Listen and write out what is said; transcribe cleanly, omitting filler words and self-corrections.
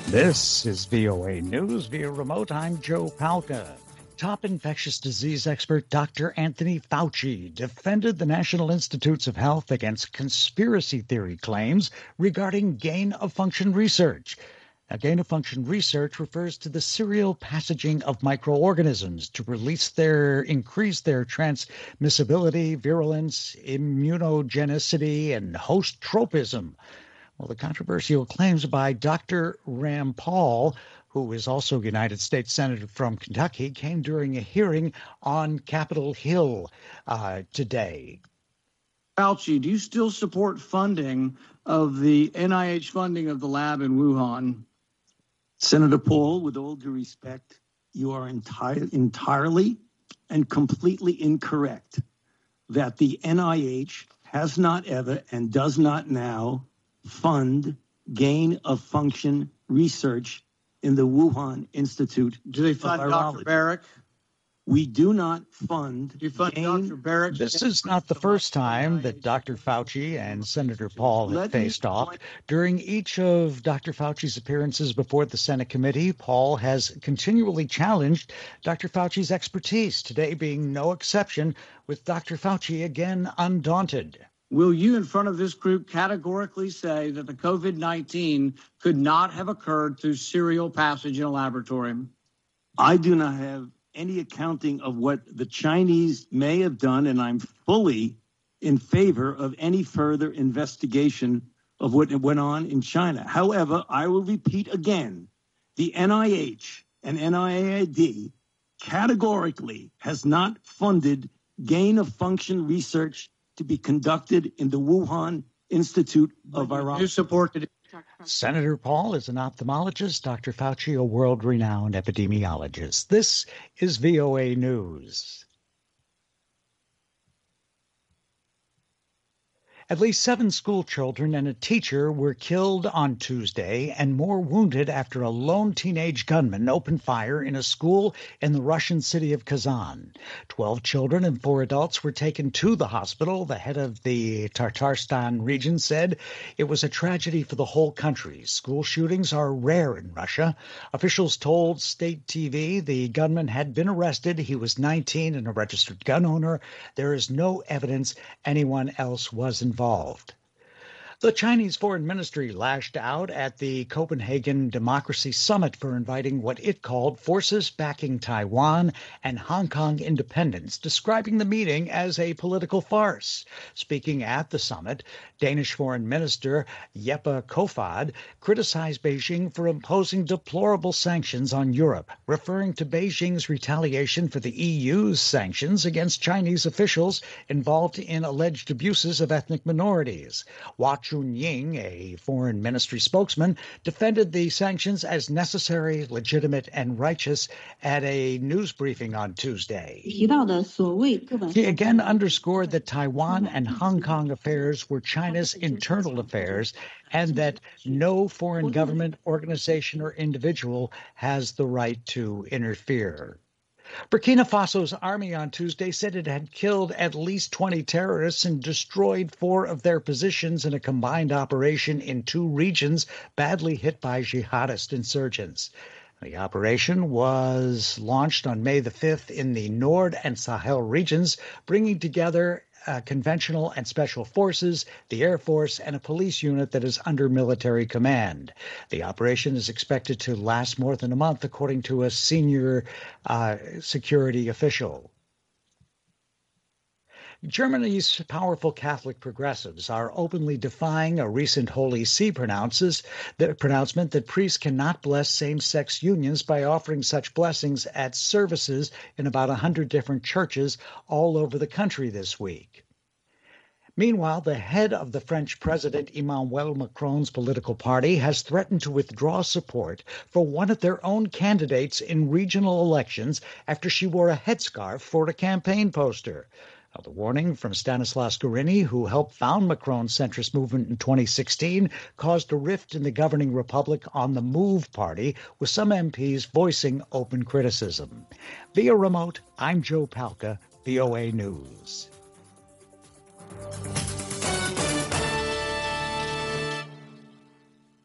This is VOA News via remote. I'm Joe Palca. Top infectious disease expert Dr. Anthony Fauci defended the National Institutes of Health against conspiracy theory claims regarding gain-of-function research. Now, gain-of-function research refers to the serial passaging of microorganisms to increase their transmissibility, virulence, immunogenicity, and host tropism. Well, the controversial claims by Dr. Rand Paul, who is also a United States Senator from Kentucky, came during a hearing on Capitol Hill today. Fauci, do you still support funding of the NIH funding of the lab in Wuhan? Senator Paul, with all due respect, you are entirely and completely incorrect that the NIH has not ever and does not now fund gain-of-function research in the Wuhan Institute. Do they fund Dr. Barrick? We do not fund. Do you fund Dr. Barrick? This is not the first time that Dr. Fauci and Senator Paul have faced off. During each of Dr. Fauci's appearances before the Senate committee, Paul has continually challenged Dr. Fauci's expertise, today being no exception, with Dr. Fauci again undaunted. Will you, in front of this group, categorically say that the COVID-19 could not have occurred through serial passage in a laboratory? I do not have any accounting of what the Chinese may have done, and I'm fully in favor of any further investigation of what went on in China. However, I will repeat again, the NIH and NIAID categorically has not funded gain-of-function research to be conducted in the Wuhan Institute of Virology. You supported it. Senator Paul is an ophthalmologist, Dr. Fauci, a world-renowned epidemiologist. This is VOA News. At least 7 school children and a teacher were killed on Tuesday and more wounded after a lone teenage gunman opened fire in a school in the Russian city of Kazan. 12 children and 4 adults were taken to the hospital. The head of the Tatarstan region said it was a tragedy for the whole country. School shootings are rare in Russia. Officials told state TV the gunman had been arrested. He was 19 and a registered gun owner. There is no evidence anyone else was involved. The Chinese Foreign Ministry lashed out at the Copenhagen Democracy Summit for inviting what it called forces backing Taiwan and Hong Kong independence, describing the meeting as a political farce. Speaking at the summit, Danish Foreign Minister Jeppe Kofod criticized Beijing for imposing deplorable sanctions on Europe, referring to Beijing's retaliation for the EU's sanctions against Chinese officials involved in alleged abuses of ethnic minorities. Chunying, a foreign ministry spokesman, defended the sanctions as necessary, legitimate, and righteous at a news briefing on Tuesday. He again underscored that Taiwan and Hong Kong affairs were China's internal affairs and that no foreign government, organization, or individual has the right to interfere. Burkina Faso's army on Tuesday said it had killed at least 20 terrorists and destroyed 4 of their positions in a combined operation in 2 regions badly hit by jihadist insurgents. The operation was launched on May the 5th in the Nord and Sahel regions, bringing together conventional and special forces, the Air Force, and a police unit that is under military command. The operation is expected to last more than a month, according to a senior security official. Germany's powerful Catholic progressives are openly defying a recent Holy See pronouncement that priests cannot bless same-sex unions by offering such blessings at services in about 100 different churches all over the country this week. Meanwhile, the head of the French President Emmanuel Macron's political party has threatened to withdraw support for one of their own candidates in regional elections after she wore a headscarf for a campaign poster. Now, the warning from Stanislas Guerini, who helped found Macron's centrist movement in 2016, caused a rift in the governing republic on the Move party, with some MPs voicing open criticism. Via remote, I'm Joe Palca, VOA News.